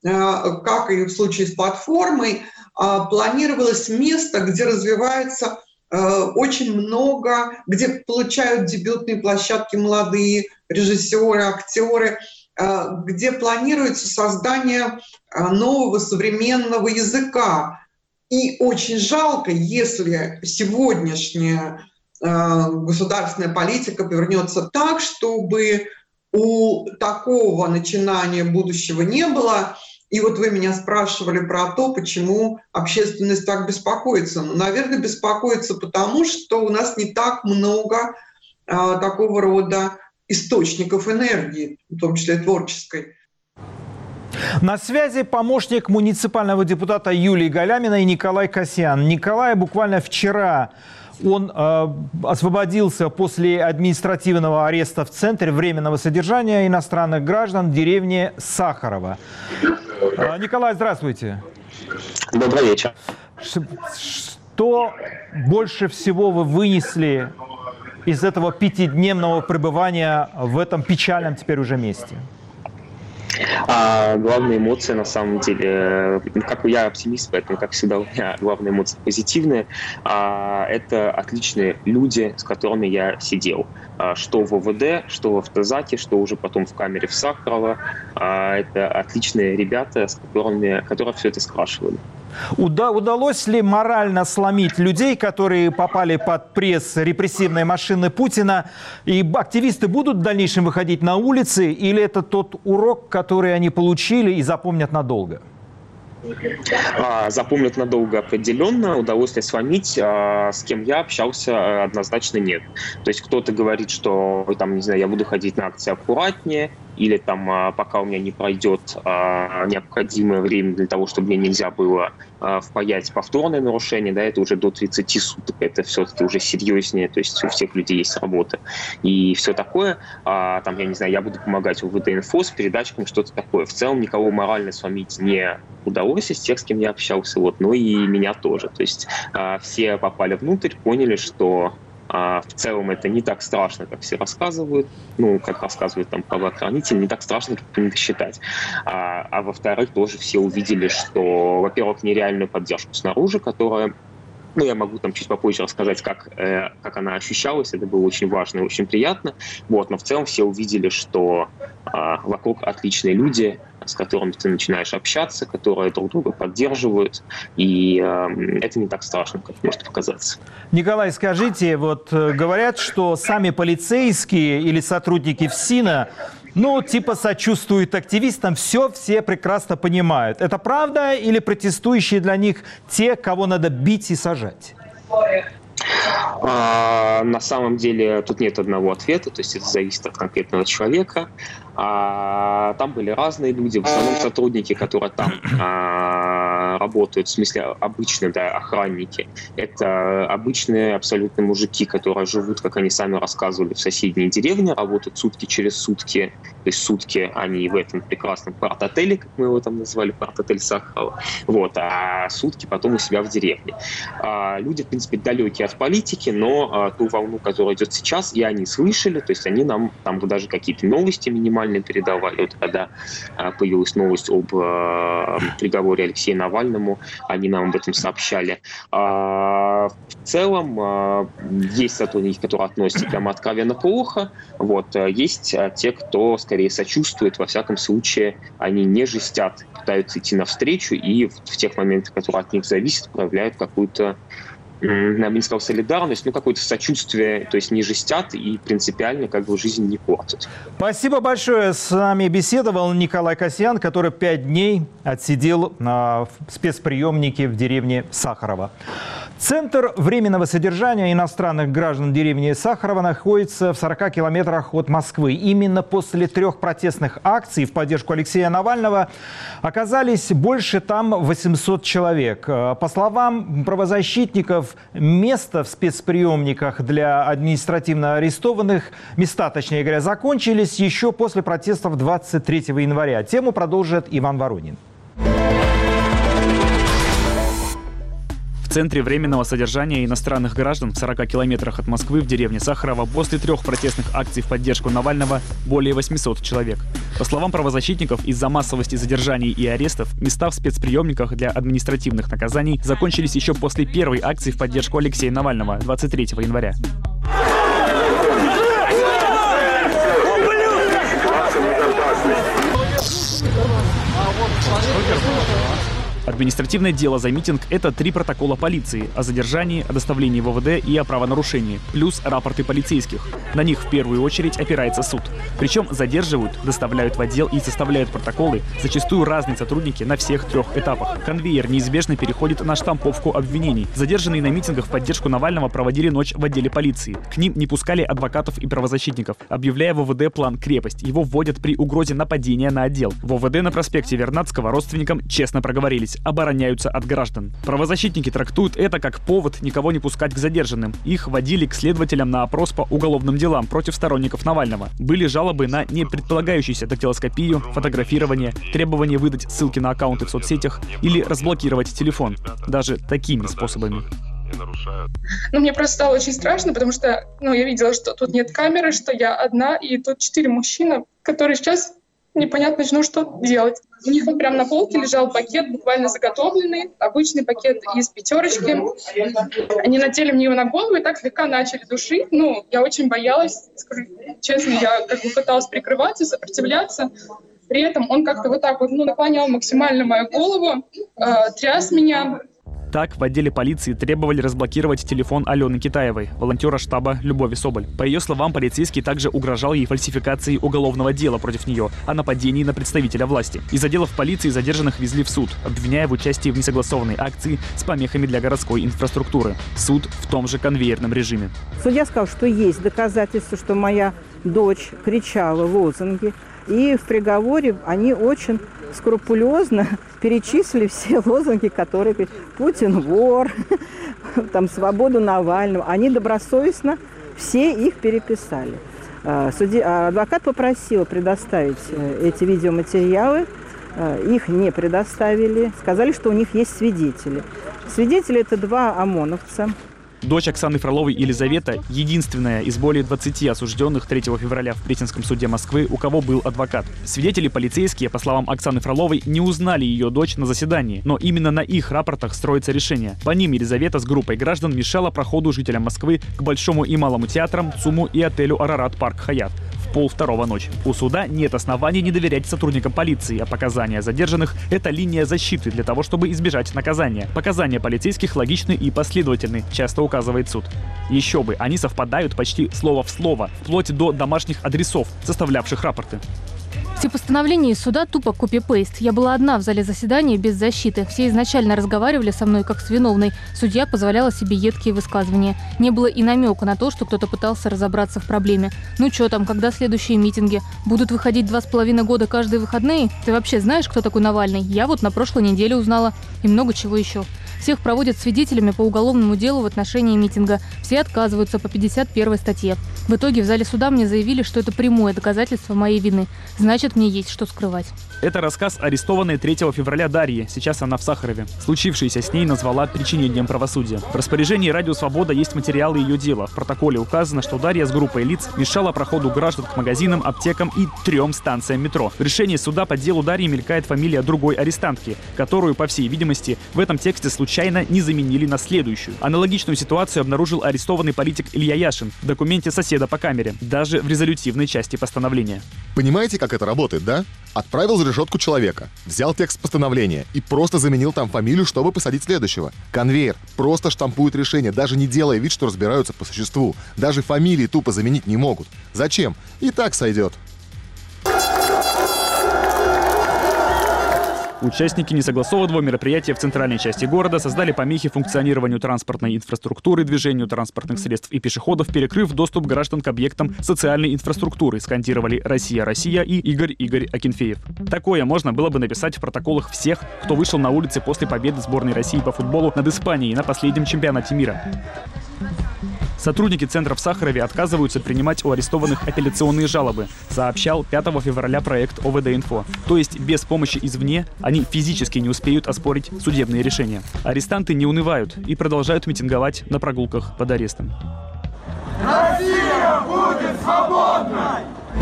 как и в случае с платформой, планировалось место, где развивается очень много, где получают дебютные площадки молодые режиссеры, актеры, где планируется создание нового современного языка. И очень жалко, если сегодняшняя государственная политика повернется так, чтобы у такого начинания будущего не было, И вот вы меня спрашивали про то, почему общественность так беспокоится. Ну, наверное, беспокоится потому, что у нас не так много а, такого рода источников энергии, в том числе творческой. На связи помощник муниципального депутата Юлии Галяминой Николай Касьян. Николай, буквально вчера он э, освободился после административного ареста в Центре временного содержания иностранных граждан в деревне Сахарова. Э, Николай, здравствуйте. Добрый вечер. Что больше всего вы вынесли из этого пятидневного пребывания в этом печальном теперь уже месте? А главные эмоции, на самом деле, как я оптимист, поэтому, как всегда, у меня главные эмоции позитивные. А, это отличные люди, с которыми я сидел. А, что в ОВД, что в автозаке, что уже потом в камере в Сахарово. А, это отличные ребята, с которыми, которые все это скрашивали. Уда- удалось ли морально сломить людей, которые попали под пресс репрессивной машины Путина? И активисты будут в дальнейшем выходить на улицы? Или это тот урок, который они получили и запомнят надолго? А, запомнят надолго определенно. Удалось ли сломить? А, с кем я общался, однозначно нет. То есть кто-то говорит, что там, не знаю, я буду ходить на акции аккуратнее, или там, пока у меня не пройдет а, необходимое время для того, чтобы мне нельзя было а, впаять повторное нарушение, да, это уже до тридцати суток, это все-таки уже серьезнее, то есть у всех людей есть работа и все такое. А, там, я не знаю, я буду помогать УВД-инфо с передатчиком, что-то такое. В целом никого морально сломить не удалось из тех, с кем я общался, вот, но и меня тоже. То есть а, все попали внутрь, поняли, что А в целом это не так страшно, как все рассказывают, ну, как рассказывают там правоохранители, не так страшно, как принято считать. А, а во-вторых, тоже все увидели, что, во-первых, нереальную поддержку снаружи, которая, ну, я могу там чуть попозже рассказать, как, э, как она ощущалась, это было очень важно и очень приятно, вот, но в целом все увидели, что э, вокруг отличные люди, с которыми ты начинаешь общаться, которые друг друга поддерживают, и э, это не так страшно, как может показаться. Николай, скажите, вот говорят, что сами полицейские или сотрудники ФСИНа, ну, типа сочувствуют активистам, все все прекрасно понимают. Это правда или протестующие для них те, кого надо бить и сажать? А, на самом деле тут нет одного ответа, то есть это зависит от конкретного человека. А, там были разные люди, в основном сотрудники, которые там а, работают, в смысле обычные, да, охранники. Это обычные абсолютно мужики, которые живут, как они сами рассказывали, в соседней деревне, работают сутки через сутки. То есть сутки они в этом прекрасном парт-отеле, как мы его там назвали, парт-отель Сахарова. Вот, а сутки потом у себя в деревне. А, люди, в принципе, далекие от политики, но а, ту волну, которая идет сейчас, и они слышали, то есть они нам там даже какие-то новости минимальные передавали. Вот когда а, появилась новость об а, приговоре Алексею Навальному, они нам об этом сообщали. А, в целом а, есть сотрудники, которые относятся прямо откровенно плохо, вот, а, есть а, те, кто скорее сочувствует, во всяком случае, они не жестят, пытаются идти навстречу и в, в тех моментах, которые от них зависят, проявляют какую-то, я бы не сказал, солидарность, но какое-то сочувствие, то есть не жестят и принципиально как бы жизнь не портят. Спасибо большое. С нами беседовал Николай Касьян, который пять дней отсидел в спецприемнике в деревне Сахарова. Центр временного содержания иностранных граждан деревни Сахарова находится в сорока километрах от Москвы. Именно после трех протестных акций в поддержку Алексея Навального оказались больше там восемьсот человек. По словам правозащитников, места в спецприемниках для административно арестованных, места, точнее говоря, закончились еще после протестов двадцать третьего января. Тему продолжит Иван Воронин. В центре временного содержания иностранных граждан в сорока километрах от Москвы в деревне Сахарова после трех протестных акций в поддержку Навального более восьмисот человек. По словам правозащитников, из-за массовости задержаний и арестов места в спецприемниках для административных наказаний закончились еще после первой акции в поддержку Алексея Навального двадцать третьего января. Административное дело за митинг – это три протокола полиции о задержании, о доставлении в ОВД и о правонарушении, плюс рапорты полицейских. На них в первую очередь опирается суд. Причем задерживают, доставляют в отдел и составляют протоколы зачастую разные сотрудники на всех трех этапах. Конвейер неизбежно переходит на штамповку обвинений. Задержанные на митингах в поддержку Навального проводили ночь в отделе полиции. К ним не пускали адвокатов и правозащитников, объявляя в ОВД план «Крепость». Его вводят при угрозе нападения на отдел. В ОВД на проспекте Вернадского родственникам честно проговорились, обороняются от граждан. Правозащитники трактуют это как повод никого не пускать к задержанным. Их водили к следователям на опрос по уголовным делам против сторонников Навального. Были жалобы на непредполагающуюся дактилоскопию, фотографирование, требование выдать ссылки на аккаунты в соцсетях или разблокировать телефон. Даже такими способами. Ну, мне просто стало очень страшно, потому что, ну, я видела, что тут нет камеры, что я одна, и тут четыре мужчины, которые сейчас непонятно, ну, что делать. У них вот прям на полке лежал пакет, буквально заготовленный, обычный пакет из пятерочки. Они надели мне его на голову и так слегка начали душить. Ну, я очень боялась, скажу честно, я как бы пыталась прикрываться, сопротивляться. При этом он как-то вот так вот, ну, наклонял максимально мою голову, э, тряс меня. Так, в отделе полиции требовали разблокировать телефон Алены Китаевой, волонтера штаба Любови Соболь. По ее словам, полицейский также угрожал ей фальсификацией уголовного дела против нее о нападении на представителя власти. Из отделов полиции задержанных везли в суд, обвиняя в участии в несогласованной акции с помехами для городской инфраструктуры. Суд в том же конвейерном режиме. Судья сказал, что есть доказательства, что моя дочь кричала лозунги. И в приговоре они очень скрупулезно перечислили все лозунги, которые говорят: «Путин вор», там, «Свободу Навального». Они добросовестно все их переписали. Судья, адвокат попросил предоставить эти видеоматериалы. Их не предоставили. Сказали, что у них есть свидетели. Свидетели – это два ОМОНовца. Дочь Оксаны Фроловой, Елизавета, единственная из более двадцати осужденных третьего февраля в Претинском суде Москвы, у кого был адвокат. Свидетели полицейские, по словам Оксаны Фроловой, не узнали ее дочь на заседании, но именно на их рапортах строится решение. По ним Елизавета с группой граждан мешала проходу жителям Москвы к Большому и Малому театрам, ЦУМу и отелю «Арарат Парк Хаят» в полвторого ночи. У суда нет оснований не доверять сотрудникам полиции, а показания задержанных – это линия защиты для того, чтобы избежать наказания. Показания полицейских логичны и последовательны, часто указывает суд. Еще бы, они совпадают почти слово в слово, вплоть до домашних адресов, составлявших рапорты. Все постановления из суда тупо копи-пейст. Я была одна в зале заседания без защиты. Все изначально разговаривали со мной как с виновной. Судья позволяла себе едкие высказывания. Не было и намека на то, что кто-то пытался разобраться в проблеме. Ну что там, когда следующие митинги? Будут выходить два с половиной года каждые выходные? Ты вообще знаешь, кто такой Навальный? Я вот на прошлой неделе узнала. И много чего еще. Всех проводят свидетелями по уголовному делу в отношении митинга. Все отказываются по пятьдесят первой статье. В итоге в зале суда мне заявили, что это прямое доказательство моей вины. Значит, мне есть что скрывать. Это рассказ арестованной третьего февраля Дарьи. Сейчас она в Сахарове. Случившееся с ней назвала причинением правосудия. В распоряжении «Радио Свобода» есть материалы ее дела. В протоколе указано, что Дарья с группой лиц мешала проходу граждан к магазинам, аптекам и трем станциям метро. В решении суда по делу Дарьи мелькает фамилия другой арестантки, которую, по всей видимости, в этом тексте случайно не заменили на следующую. Аналогичную ситуацию обнаружил арестованный политик Илья Яшин в документе соседа по камере, даже в резолютивной части постановления. Понимаете, как это работает, да? Отправил за решетку человека, взял текст постановления и просто заменил там фамилию, чтобы посадить следующего. Конвейер просто штампует решение, даже не делая вид, что разбираются по существу. Даже фамилии тупо заменить не могут. Зачем? И так сойдет. Участники несогласованного мероприятия в центральной части города создали помехи функционированию транспортной инфраструктуры, движению транспортных средств и пешеходов, перекрыв доступ граждан к объектам социальной инфраструктуры, скандировали «Россия, Россия» и Игорь Игорь Акинфеев. Такое можно было бы написать в протоколах всех, кто вышел на улицы после победы сборной России по футболу над Испанией на последнем чемпионате мира. Сотрудники центра в Сахарове отказываются принимать у арестованных апелляционные жалобы, сообщал пятого февраля проект ОВД-Инфо. То есть без помощи извне они физически не успеют оспорить судебные решения. Арестанты не унывают и продолжают митинговать на прогулках под арестом. Россия будет свободной!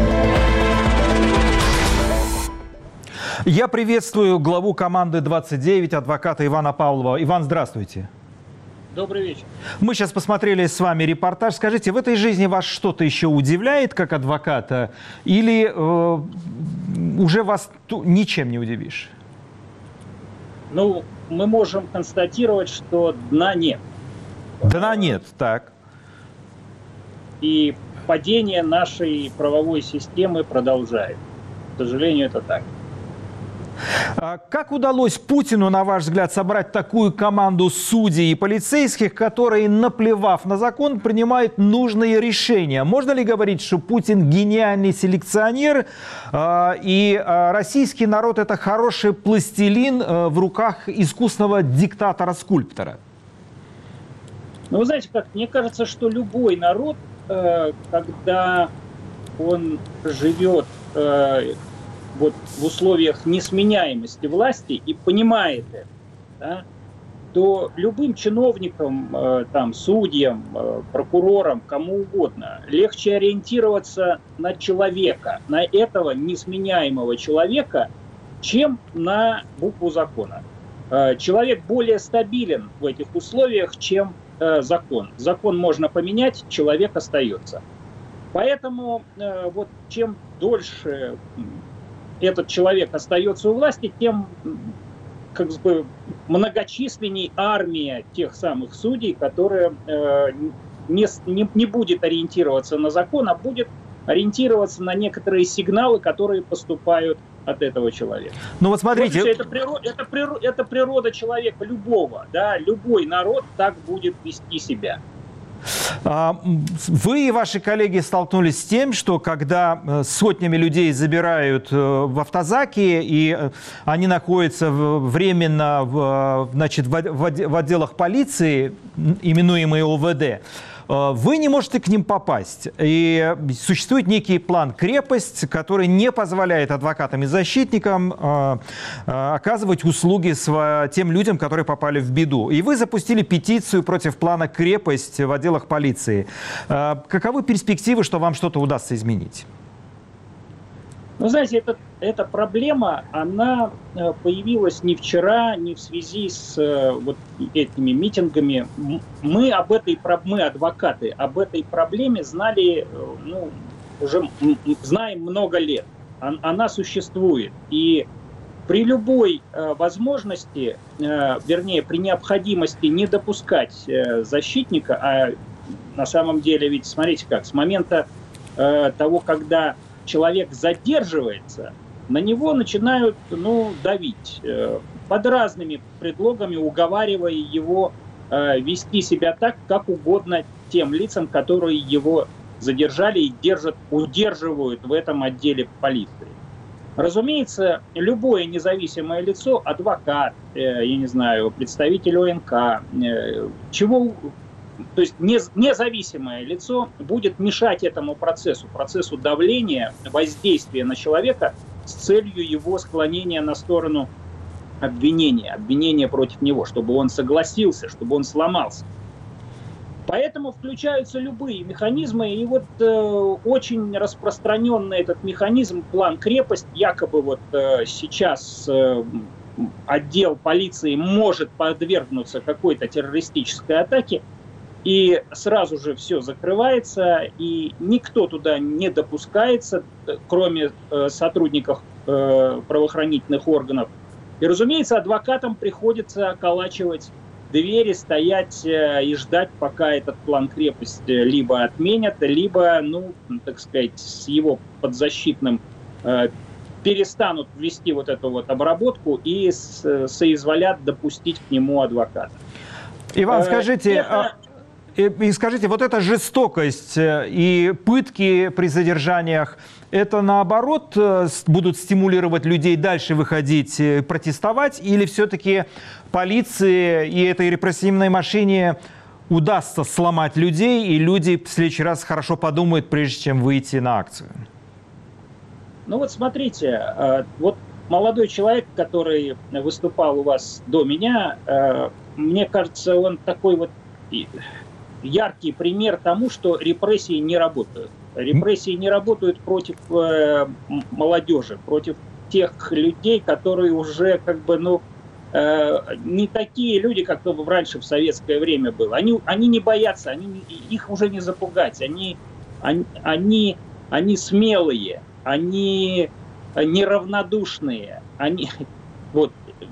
Я приветствую главу команды двадцать девять, адвоката Ивана Павлова. Иван, здравствуйте. Добрый вечер. Мы сейчас посмотрели с вами репортаж. Скажите, в этой жизни вас что-то еще удивляет как адвоката? Или э, уже вас ничем не удивишь? Ну, мы можем констатировать, что дна нет. Дна нет, так. И падение нашей правовой системы продолжает. К сожалению, это так. Как удалось Путину, на ваш взгляд, собрать такую команду судей и полицейских, которые, наплевав на закон, принимают нужные решения? Можно ли говорить, что Путин гениальный селекционер, и российский народ – это хороший пластилин в руках искусного диктатора-скульптора? Ну, вы знаете, как мне кажется, что любой народ, когда он живет вот в условиях несменяемости власти и понимает это, да, то любым чиновникам, там, судьям, прокурорам, кому угодно, легче ориентироваться на человека, на этого несменяемого человека, чем на букву закона. Человек более стабилен в этих условиях, чем закон. Закон можно поменять, человек остается. Поэтому вот чем дольше этот человек остается у власти, тем как бы многочисленней армия тех самых судей, которая э, не, не, не будет ориентироваться на закон, а будет ориентироваться на некоторые сигналы, которые поступают от этого человека. Ну вот смотрите, вот, это, природа, это, природа, это природа человека любого, да, любой народ так будет вести себя. Вы и ваши коллеги столкнулись с тем, что когда сотнями людей забирают в автозаки, и они находятся временно в, значит, в отделах полиции, именуемые О В Д, вы не можете к ним попасть. И существует некий план «Крепость», который не позволяет адвокатам и защитникам э, оказывать услуги с, тем людям, которые попали в беду. И вы запустили петицию против плана «Крепость» в отделах полиции. Э, каковы перспективы, что вам что-то удастся изменить? Ну, знаете, это, эта проблема, она появилась не вчера, не в связи с вот этими митингами. Мы об этой, мы, адвокаты, об этой проблеме знали, ну, уже знаем много лет. Она существует. И при любой возможности, вернее, при необходимости не допускать защитника, а на самом деле, ведь смотрите как, с момента того, когда человек задерживается, на него начинают, ну, давить э, под разными предлогами, уговаривая его э, вести себя так, как угодно тем лицам, которые его задержали и держат, удерживают в этом отделе полиции. Разумеется, любое независимое лицо, адвокат, э, я не знаю, представитель О Н К, э, чего То есть независимое лицо будет мешать этому процессу, процессу давления, воздействия на человека с целью его склонения на сторону обвинения, обвинения против него, чтобы он согласился, чтобы он сломался. Поэтому включаются любые механизмы, и вот э, очень распространенный этот механизм, план «Крепость», якобы вот э, сейчас э, отдел полиции может подвергнуться какой-то террористической атаке, и сразу же все закрывается, и никто туда не допускается, кроме э, сотрудников э, правоохранительных органов. И, разумеется, адвокатам приходится околачивать двери, стоять э, и ждать, пока этот план «Крепость» либо отменят, либо, ну, так сказать, с его подзащитным э, перестанут вести вот эту вот обработку и с, соизволят допустить к нему адвоката. Иван, скажите... Э, это... И скажите, вот эта жестокость и пытки при задержаниях, это наоборот будут стимулировать людей дальше выходить, протестовать, или все-таки полиции и этой репрессивной машине удастся сломать людей, и люди в следующий раз хорошо подумают, прежде чем выйти на акцию? Ну вот смотрите, вот молодой человек, который выступал у вас до меня, мне кажется, он такой вот яркий пример тому, что репрессии не работают. Репрессии не работают против э, молодежи, против тех людей, которые уже как бы, ну, э, не такие люди, как раньше в советское время было. Они, они не боятся, они, их уже не запугать. Они, они, они, они смелые, они неравнодушные. Они, вот,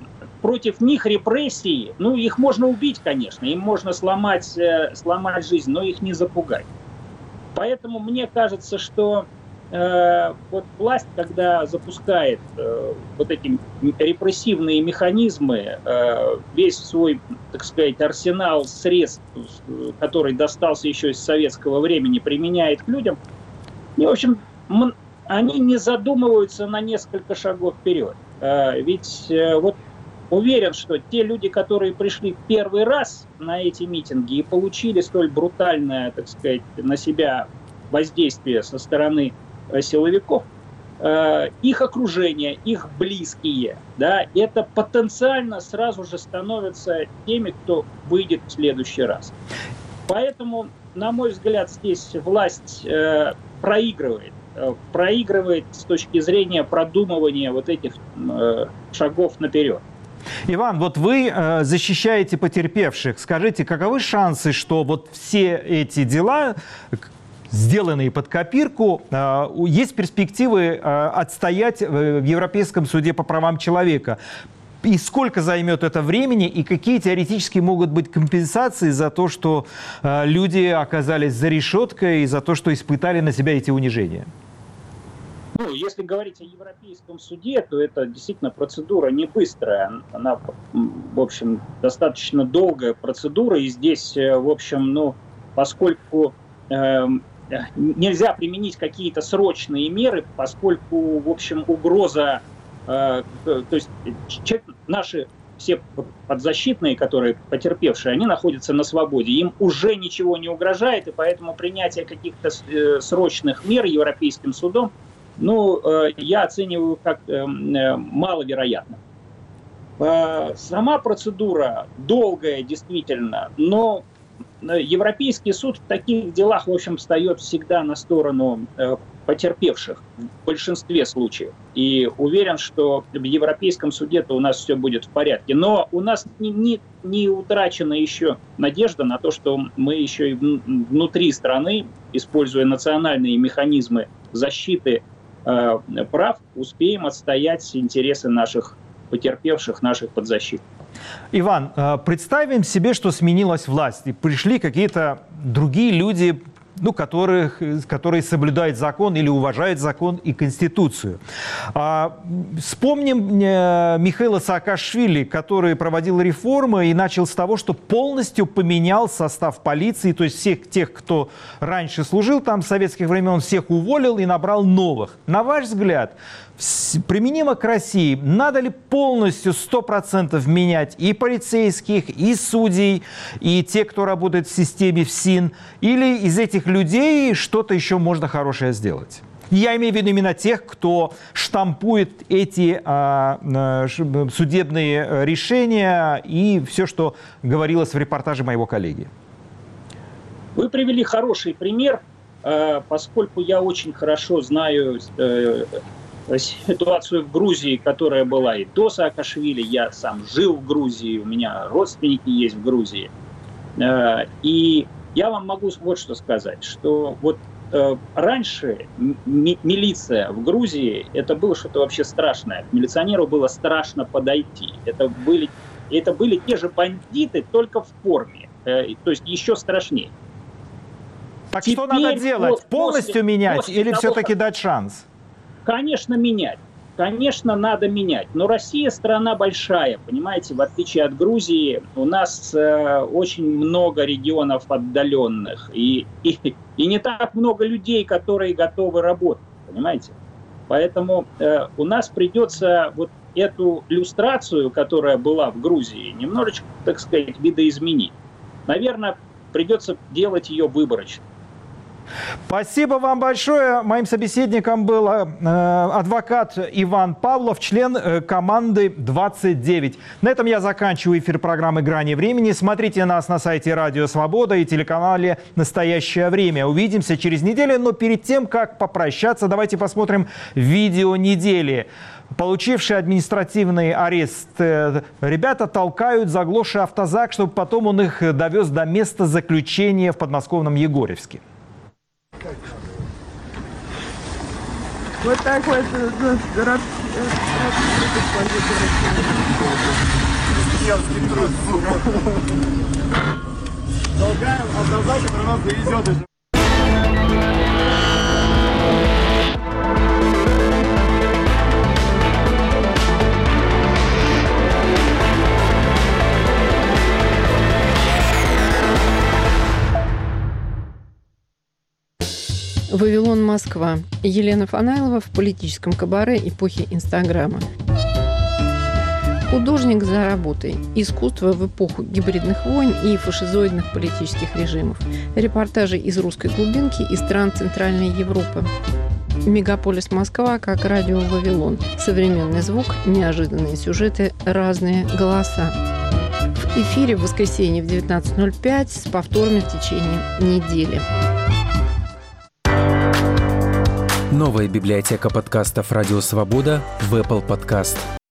против них репрессии, ну, их можно убить, конечно, им можно сломать, сломать жизнь, но их не запугать. Поэтому мне кажется, что э, вот власть, когда запускает э, вот эти репрессивные механизмы, э, весь свой, так сказать, арсенал средств, который достался еще из советского времени, применяет к людям, и, в общем, они не задумываются на несколько шагов вперед. Э, ведь э, вот уверен, что те люди, которые пришли первый раз на эти митинги и получили столь брутальное, так сказать, на себя воздействие со стороны силовиков, э, их окружение, их близкие, да, это потенциально сразу же становятся теми, кто выйдет в следующий раз. Поэтому, на мой взгляд, здесь власть э, проигрывает. Э, проигрывает с точки зрения продумывания вот этих э, шагов наперед. Иван, вот вы э, защищаете потерпевших. Скажите, каковы шансы, что вот все эти дела, сделанные под копирку, э, есть перспективы э, отстоять в Европейском суде по правам человека? И сколько займет это времени, и какие теоретически могут быть компенсации за то, что э, люди оказались за решеткой, и за то, что испытали на себя эти унижения? Ну, если говорить о Европейском суде, то это действительно процедура не быстрая. Она, в общем, достаточно долгая процедура. И здесь, в общем, ну, поскольку э, нельзя применить какие-то срочные меры, поскольку, в общем, угроза, э, то есть наши все подзащитные, которые потерпевшие, они находятся на свободе. Им уже ничего не угрожает, и поэтому принятие каких-то э, срочных мер Европейским судом, ну, я оцениваю как маловероятно. Сама процедура долгая, действительно, но Европейский суд в таких делах, в общем, встает всегда на сторону потерпевших в большинстве случаев. И уверен, что в Европейском суде-то у нас все будет в порядке. Но у нас не, не, не утрачена еще надежда на то, что мы еще и внутри страны, используя национальные механизмы защиты прав, успеем отстоять интересы наших потерпевших, наших подзащитных. Иван, представим себе, что сменилась власть, и пришли какие-то другие люди, ну, которых, которые соблюдают закон или уважают закон и Конституцию. А, вспомним Михаила Саакашвили, который проводил реформы и начал с того, что полностью поменял состав полиции, то есть всех тех, кто раньше служил там с советских времен, он всех уволил и набрал новых. На ваш взгляд, применимо к России, надо ли полностью сто процентов менять и полицейских, и судей, и тех, кто работает в системе ФСИН, или из этих людей что-то еще можно хорошее сделать? Я имею в виду именно тех, кто штампует эти а, а, судебные решения и все, что говорилось в репортаже моего коллеги. Вы привели хороший пример, поскольку я очень хорошо знаю ситуацию в Грузии, которая была и до Саакашвили. Я сам жил в Грузии, у меня родственники есть в Грузии. И я вам могу вот что сказать, что вот раньше милиция в Грузии, это было что-то вообще страшное. К милиционеру было страшно подойти. Это были, это были те же бандиты, только в форме. То есть еще страшнее. Так теперь, что надо делать? После, Полностью менять после или того, все-таки дать шанс? Конечно, менять. Конечно, надо менять. Но Россия страна большая, понимаете, в отличие от Грузии, у нас э, очень много регионов отдаленных. И, и, и не так много людей, которые готовы работать, понимаете. Поэтому э, у нас придется вот эту люстрацию, которая была в Грузии, немножечко, так сказать, видоизменить. Наверное, придется делать ее выборочно. Спасибо вам большое. Моим собеседником был э, адвокат Иван Павлов, член э, команды двадцать девять. На этом я заканчиваю эфир программы «Грани времени». Смотрите нас на сайте Радио Свобода и телеканале «Настоящее время». Увидимся через неделю, но перед тем, как попрощаться, давайте посмотрим видео недели. Получившие административный арест э, ребята толкают заглохший автозак, чтобы потом он их довез до места заключения в подмосковном Егорьевске. Вот так вот город Долгаем, автозаки про нас довезет. Вавилон, Москва. Елена Фанайлова в политическом кабаре эпохи Инстаграма. Художник за работой. Искусство в эпоху гибридных войн и фашизоидных политических режимов. Репортажи из русской глубинки и стран Центральной Европы. Мегаполис Москва как радио Вавилон. Современный звук, неожиданные сюжеты, разные голоса. В эфире в воскресенье в девятнадцать ноль пять с повторами в течение недели. Новая библиотека подкастов «Радио Свобода» в Apple Podcast.